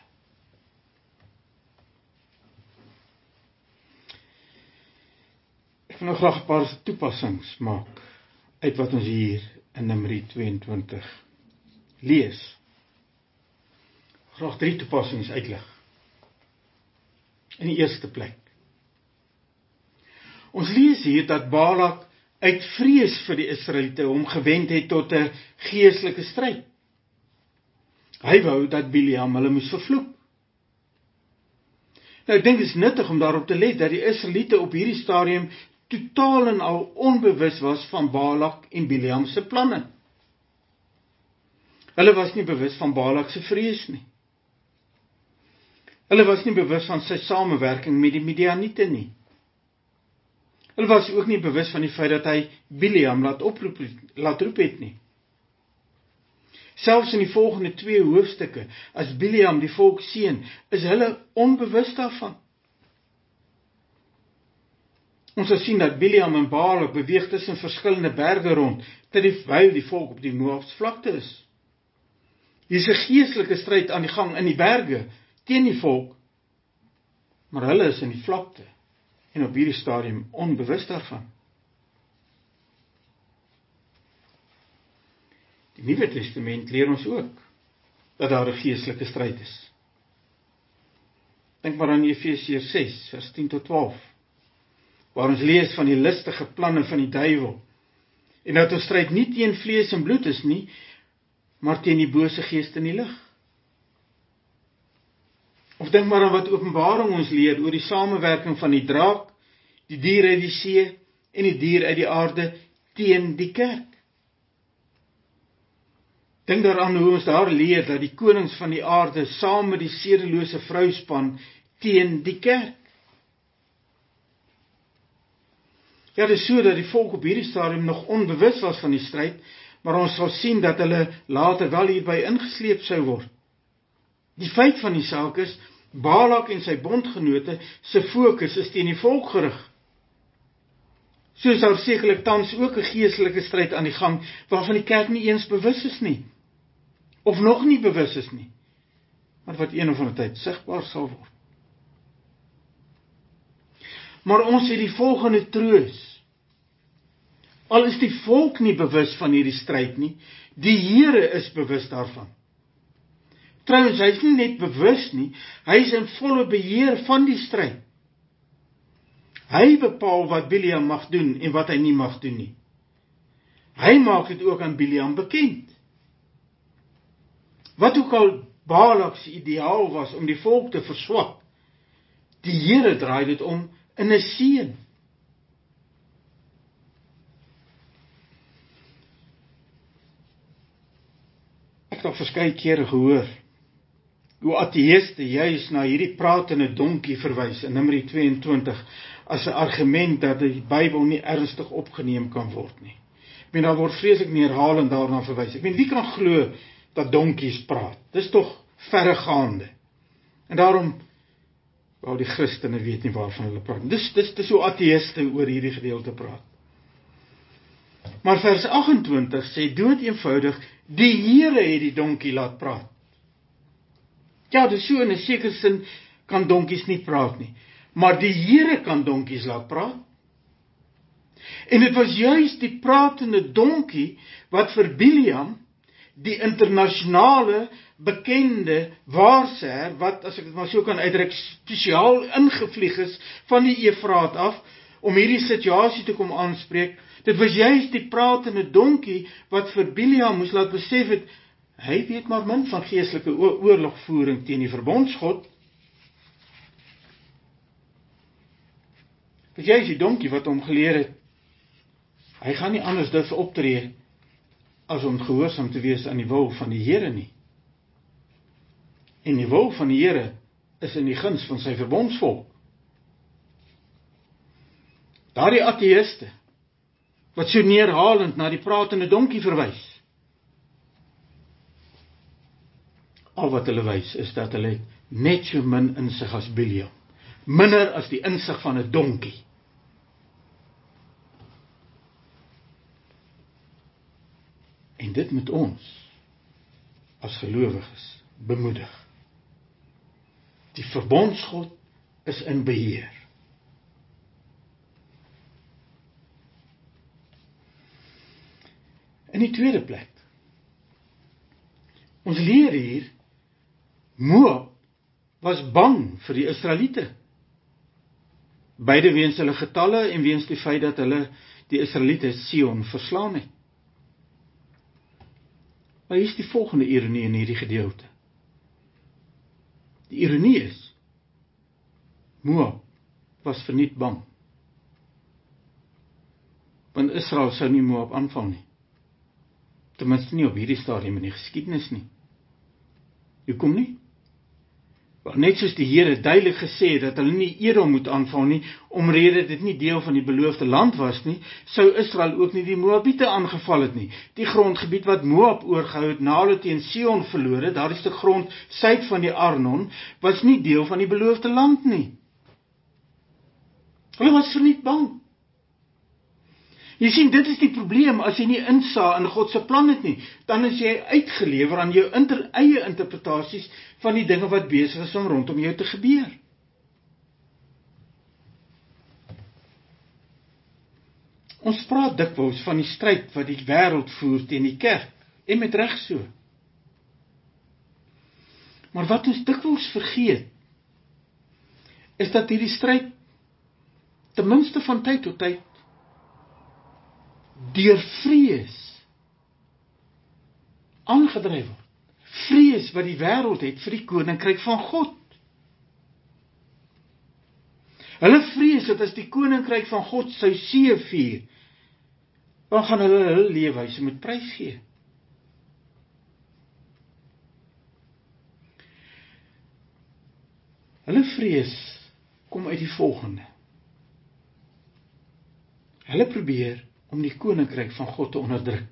Ek wil nou graag 'n paar toepassings maak uit wat ons hier in Numeri tweeëntwintig lees. Graag drie toepassings uitlig. In die eerste plek, ons lees hier dat Balak uit vrees vir die Israeliete hom gewend het tot 'n geestelike stryd. Hy wou dat Biliam hulle moes vervloek. Nou ek dink dit is nuttig om daarop te let dat die Israeliete op hierdie stadium totaal en al onbewus was van Balak en Biliam se planne. Hulle was nie bewus van Balak se vrees nie. Hulle was nie bewus van sy samewerking met die Midianiete nie. Hulle was ook nie bewus van die feit dat hy Biliam laat oproep, laat roep het nie. Selfs in die volgende twee hoofstukke, as Bileam die volk seën, is hulle onbewus daarvan. Ons sal sien dat Bileam en Balak beweeg tussen verskillende berge rond, terwyl die volk op die Moabse vlakte is. Hier is 'n geestelike stryd aan die gang in die berge, teen die volk, maar hulle is in die vlakte, en op hierdie stadium onbewus daarvan. Die Nuwe Testament leer ons ook, dat daar 'n geestelike stryd is. Dink maar aan Efesiërs ses, vers tien tot twaalf, waar ons lees van die listige planne van die duiwel, en dat ons stryd nie teen vlees en bloed is nie, maar teen die bose geeste in die lig. Of dink maar aan wat Openbaring ons leer oor die samewerking van die draak, die dier uit die see en die dier uit die aarde teen die kerk. Dink daaraan hoe ons daar leer dat die konings van die aarde saam met die sedelose vrou span teen die kerk. Ja, dit is so dat die volk op hierdie stadium nog onbewus was van die stryd, maar ons sal sien dat hulle later wel hierby ingesleep sou word. Die feit van die saak is, Balak en sy bondgenote se fokus is teen die volk gerig. Soos daar sekerlik tans ook 'n geestelike stryd aan die gang, waarvan die kerk nie eens bewus is nie, of nog nie bewus is nie, maar wat een of ander tyd sigbaar sal word. Maar ons het die volgende troos. Al is die volk nie bewus van hierdie stryd nie, die Here is bewus daarvan. Trouwens, hy is nie net bewus nie, hy is in volle beheer van die stryd. Hy bepaal wat Bileam mag doen en wat hy nie mag doen nie. Hy maak dit ook aan Bileam bekend. Wat ook al Balak se ideaal was om die volk te verswak, die Here draai dit om in 'n seën. Ek het al verskeie kere gehoor hoe ateïste juis na hierdie pratende donkie verwys in Numeri tweeëntwintig as 'n argument dat die Bybel nie ernstig opgeneem kan word nie. Ek meen, daar word vreeslik neerhalend daarna verwys. Ek meen, wie kan glo dat donkies praat? Dis tog verregaande. En daarom wou die Christene weet nie waarvan hulle praat. Dis dis dis hoe ateïste oor hierdie gedeelte praat. Maar vers agt en twintig sê dood eenvoudig, die Here het die donkie laat praat. Ja, dis so, in 'n sekere sin kan donkies nie praat nie, maar die Here kan donkies laat praat. En dit was juis die pratende donkie wat vir Bileam, die internasionale bekende waarsêer, wat, as ek dit maar so kan uitdruk, spesiaal ingevlieg is van die Efraat af, om hierdie situasie te kom aanspreek. Dit was juist die pratende donkie wat vir Bileam moes laat besef het, hy weet maar min van geestelike oorlogvoering teen die verbondsgod. Dit is juist die donkie wat hom geleer het, hy gaan nie anders dus optree as om gehoorsaam te wees aan die wil van die Here nie. En die wil van die Here is in die guns van sy verbondsvolk. Daardie ateïste wat so neerhalend na die pratende donkie verwys, al wat hulle wys is dat hulle net so min insig as Bileam, minder as die insig van 'n donkie. En dit moet ons as gelowiges bemoedig. Die verbondsgod is in beheer. In die tweede plek, ons leer hier, Moab was bang vir die Israeliete. Beide weens hulle getalle en weens die feit dat hulle die Israeliete Sion verslaan het. Maar hier is die volgende ironie in hierdie gedeelte. Die ironie is, Moab was verniet bang. Want Israel sou nie Moab aanval nie. Ten minste nie op hierdie stadium in die geskiedenis nie. Hoekom nie? Wel, net soos die Here duidelik gesê het dat hulle nie Edom moet aanval nie, omrede dit nie deel van die beloofde land was nie, sou Israel ook nie die Moabiete aangeval het nie. Die grondgebied wat Moab oorgehou het na hulle teen Sion verloor het, daardie stuk grond suid van die Arnon, was nie deel van die beloofde land nie. Hulle was verniet bang. Jy sien, dit is die probleem, as jy nie insa in God se plan het nie, dan is jy uitgelewer aan jou inter, eie interpretasies van die dinge wat besig is om rondom jou te gebeur. Ons praat dikwels van die stryd wat die wêreld voer teen die kerk, en met reg so. Maar wat ons dikwels vergeet, is dat hierdie stryd, ten minste van tyd tot tyd, deur vrees aangedryf word. Vrees wat die wêreld het vir die koninkryk van God. Hulle vrees dat as die koninkryk van God sou seëvier, dan gaan hulle hulle leefwyse moet prysgee. Hulle vrees kom uit die volgende. Hulle probeer om die koninkryk van God te onderdruk.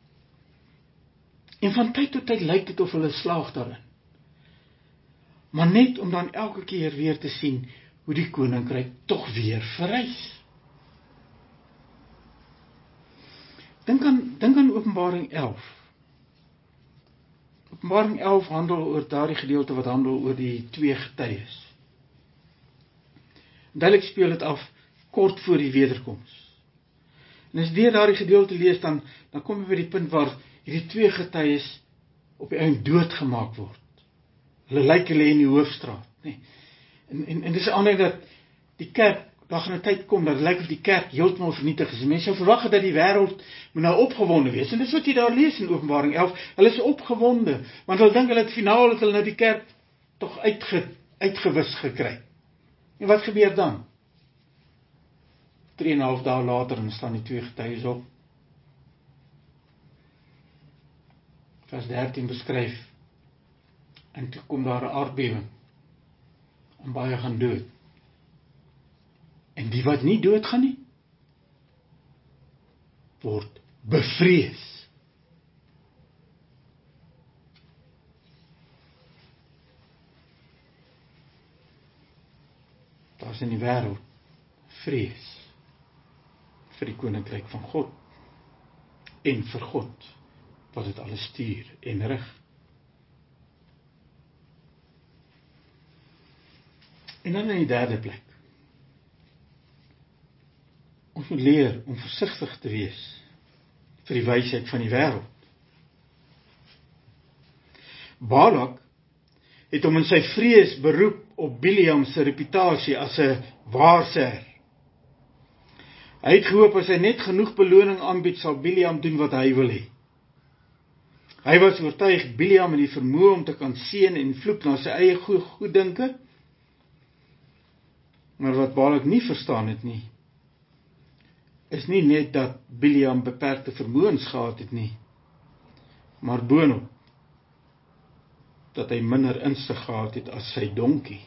En van tyd tot tyd lyk dit of hulle slaag daarin. Maar net om dan elke keer weer te sien hoe die koninkryk tog weer verrys. Dink aan, dink aan Openbaring elf. Openbaring elf handel oor daardie gedeelte wat handel oor die twee getuies. Duidelik speel dit af kort voor die wederkoms. En as jy daardie gedeelte lees, dan, dan kom jy by die punt waar hierdie twee getuies op die einde doodgemaak word. Hulle lyk hulle in die hoofstraat. Nee. En, en, en dis 'n aanleiding dat die kerk, daar gaan 'n tyd kom, dat het lyk of die kerk heeltemal vernietig is. Mense sou verwag dat die wêreld moet nou opgewonde wees. En dis wat jy daar lees in Openbaring elf. Hulle is opgewonde, want hulle dink hulle het finaal het hulle nou die kerk tog uitge, uitgewis gekry. En wat gebeur dan? Drie en 'n half dae later en staan die twee getuies op. Vers dertien beskryf, en toe kom daar 'n aardbewing, en baie gaan dood. En die wat nie dood gaan nie, word bevrees. Daar is in die wêreld vrees vir die koninkryk van God en vir God wat dit alles stuur en rig. En dan in die derde plek, ons moet leer om versigtig te wees vir die wysheid van die wêreld. Balak het hom in sy vrees beroep op Bileam se reputasie as 'n waarsêer. Hy het gehoop as hy net genoeg beloning aanbied, sal Bileam doen wat hy wil hê. Hy was oortuig Bileam het die vermoë om te kan seën en vloek na sy eie goed, goeddinke. Maar wat Balak nie verstaan het nie, is nie net dat Bileam beperkte vermoëns gehad het nie, maar boonop dat hy minder insig gehad het as sy donkie.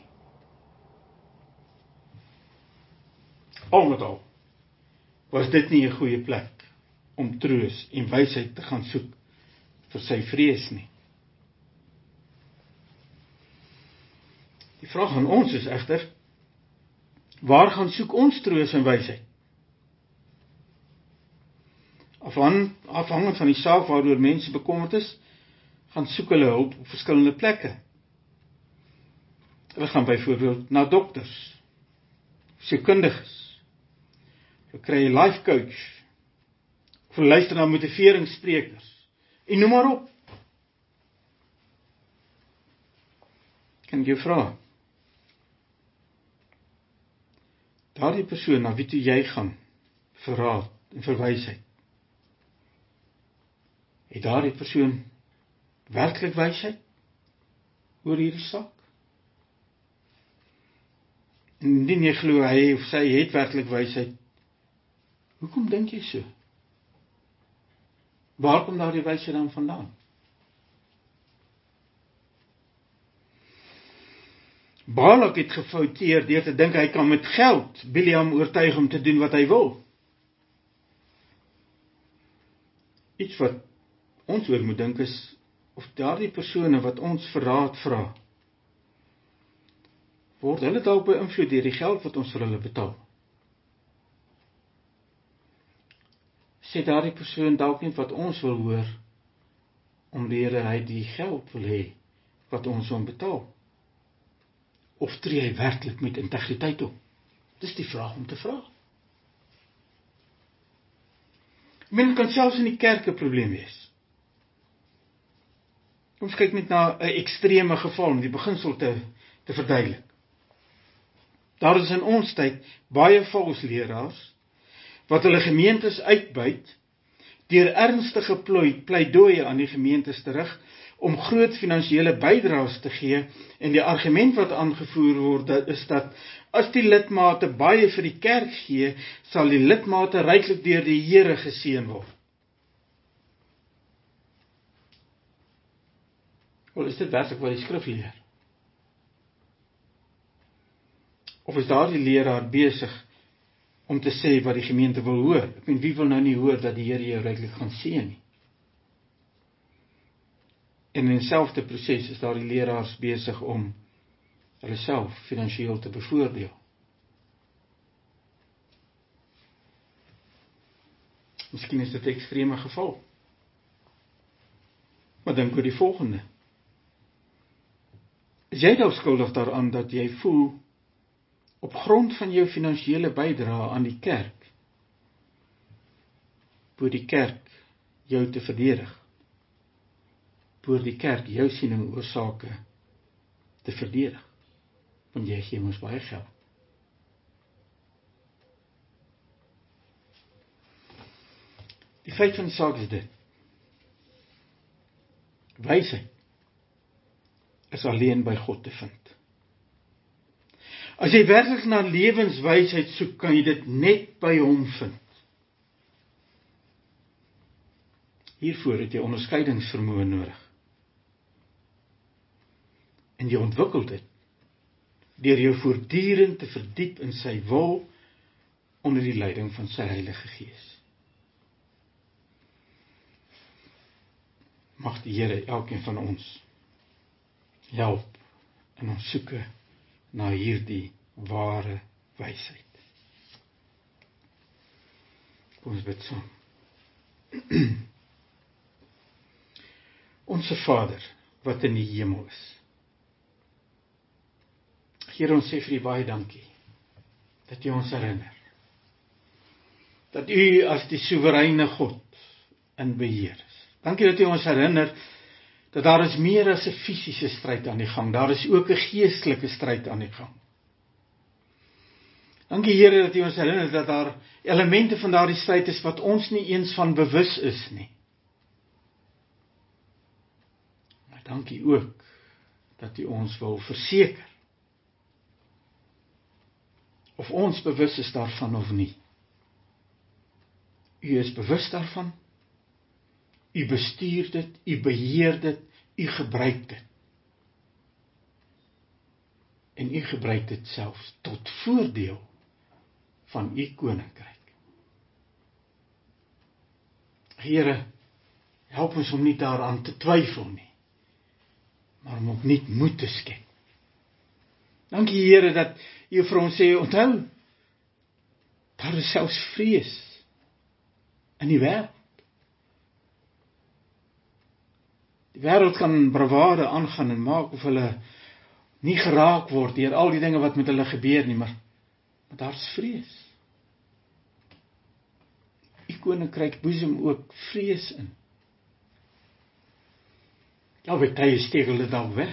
Al met al was dit nie 'n goeie plek om troos en wysheid te gaan soek vir sy vrees nie. Die vraag aan ons is egter, waar gaan soek ons troos en wysheid? Afhang, afhangend van die saak waaroor mense bekommerd is, gaan soek hulle hulp op verskillende plekke. Hulle gaan byvoorbeeld na dokters, sielkundiges, hulle kry 'n life coach, of hulle luister na motiveringssprekers, en noem maar op. Kan ek jou vra? Daardie persoon na wie toe jy gaan vir raad en vir wysheid, het daardie persoon werklik wysheid oor hierdie saak? En indien jy glo hy of sy het werklik wysheid, hoekom dink jy so? Waar kom daardie wysheid dan vandaan? Balak het gefouteer deur te dink hy kan met geld Bileam oortuig om te doen wat hy wil. Iets wat ons oor moet dink is, of daardie persone wat ons vir raad vra, word hulle dalk beïnvloed deur die geld wat ons vir hulle betaal. Sê daardie persoon dalk nie wat ons wil hoor, omdat hy die geld wil hê wat ons hom betaal. Of tree hy werklik met integriteit op? Dis die vraag om te vra. Men kan selfs in die kerk 'n probleem wees. Kom ons kyk net na 'n ekstreme geval om die beginsel te, te verduidelik. Daar is in ons tyd baie valse leraars wat hulle gemeentes uitbuit deur ernstige pleidooie aan die gemeentes te rig om groot finansiële bydraes te gee, en die argument wat aangevoer word is dat as die lidmate baie vir die kerk gee, sal die lidmate ryklik deur die Here geseën word. Wel, is dit werklik wat die skrif leer? Of is daardie leraar besig om te sê wat die gemeente wil hoor? Ek meen, wie wil nou nie hoor dat die Here jou ryklik gaan seën nie? En in dieselfde proses is daardie leraars besig om hulle self finansiëel te bevoordeel. Miskien is dit 'n ekstreme geval. Maar dink oor die volgende. Is jy dalk skuldig daaraan dat jy voel op grond van jou finansiële bydrae aan die kerk, voor die kerk jou te verdedig, voor die kerk jou siening oor sake te verdedig, want jy gee mos baie geld. Die feit van die saak is dit: wysheid is alleen by God te vind. As jy werklik na lewenswysheid soek, kan jy dit net by hom vind. Hiervoor het jy onderskeidingsvermoë nodig. En jy ontwikkel dit deur jou voortdurend te verdiep in sy wil onder die leiding van sy Heilige Gees. Mag die Here elkeen van ons help in ons soeke na hierdie ware wysheid. Kom ons bid saam. Onse Vader, wat in die hemel is. Here, ons sê vir U baie dankie, dat U ons herinner, dat U as die soewereine God in beheer is. Dankie dat U ons herinner, dat daar is meer as 'n fisiese stryd aan die gang, daar is ook 'n geestelike stryd aan die gang. Dankie Here dat U ons herinner dat daar elemente van daardie stryd is wat ons nie eens van bewus is nie. Maar dankie ook dat U ons wil verseker, of ons bewus is daarvan of nie. U is bewus daarvan, U bestuur dit, U beheer dit, U gebruik dit. En U gebruik dit selfs tot voordeel van U koninkryk. Here, help ons om nie daaraan te twyfel nie, maar om opnuut moed te skep. Dankie Here dat U vir ons sê, onthou, daar is selfs vrees in die wêreld. Die wêreld kan bravade aangaan en maak of hulle nie geraak word deur al die dinge wat met hulle gebeur nie, maar, maar daar is vrees. U koninkryk boesem ook vrees in. Ja, by tye steek hulle dalk weg,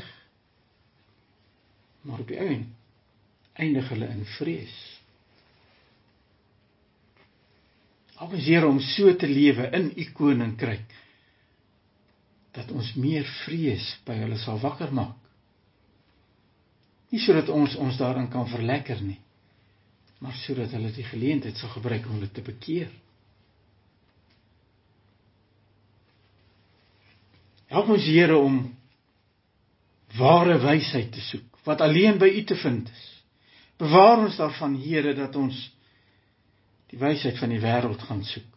maar op die einde eindig hulle in vrees. Help ons Here om so te lewe in U koninkryk, dat ons meer vrees by hulle sal wakker maak. Nie sodat ons ons daarin kan verlekker nie, maar sodat hulle die geleentheid sal gebruik om hulle te bekeer. Help ons Here om ware wysheid te soek, wat alleen by U te vind is. Bewaar ons daarvan, Here, dat ons die wysheid van die wêreld gaan soek.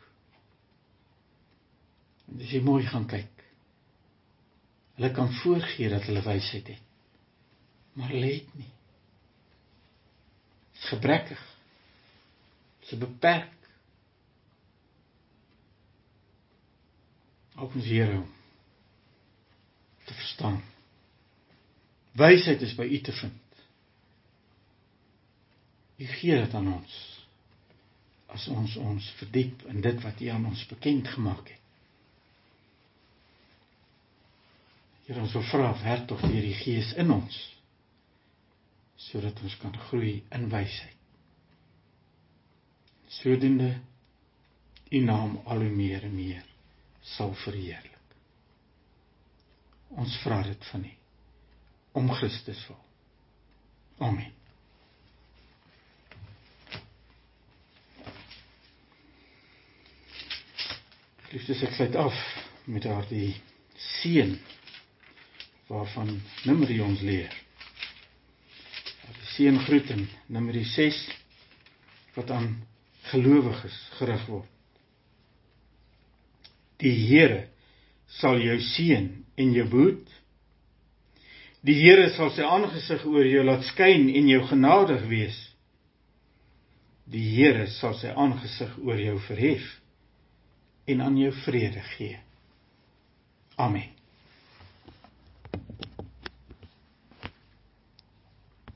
En as jy mooi gaan kyk, hulle kan voorgee dat hulle wysheid het, maar hulle het nie. Het is gebrekkig, het is beperk. Help ons, Here, om te verstaan. Wysheid is by U te vind. U gee dit aan ons, as ons ons verdiep in dit wat U aan ons bekend gemaak het. Here, ons wil vra, werk tog deur die Gees in ons, sodat ons kan groei in wysheid. Sodoende U naam al hoe meer en meer sal verheerlik. Ons vra dit van U, om Christus wil. Amen. Liefdes, ek sluit af met daardie seën waarvan Numeri ons leer. Die seëngroet in Numeri ses wat aan gelowiges gerig word. Die Here sal jou seën en jou behoed. Die Here sal sy aangesig oor jou laat skyn en jou genadig wees. Die Here sal sy aangesig oor jou verhef en aan jou vrede gee. Amen.